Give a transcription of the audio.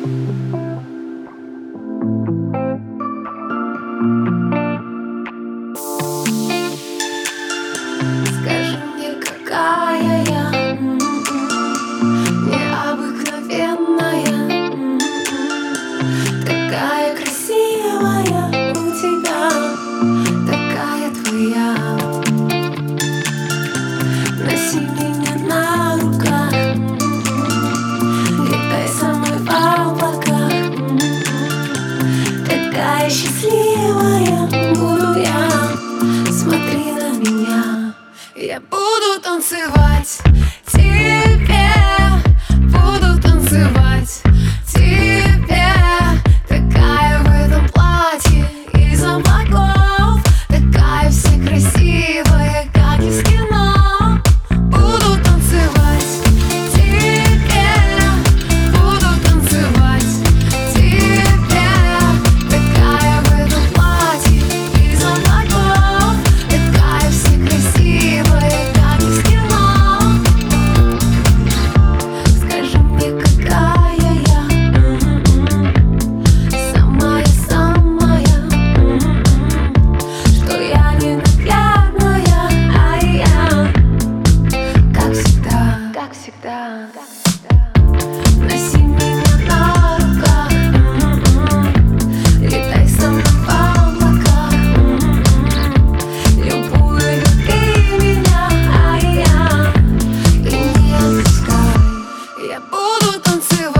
Скажи мне, какая я необыкновенная, такая красивая у тебя, такая твоя. Носи меня на руках, летай со мной в облаках, такая счастливая буду я. Смотри на меня, я буду танцевать тебе, буду танцевать тебе. Такая в этом платье из облаков, такая вся красивая, как из кино. Буду танцевать тебе, буду танцевать тебе. Такая в этом платье из облаков, такая вся красивая, как из кино. Скажи мне, какая я самая-самая, что я ненаглядная, а я как всегда, как всегда. Носи меня на руках, летай со мной в облаках, любую люби меня, а я и не отпускай. Я буду танцевать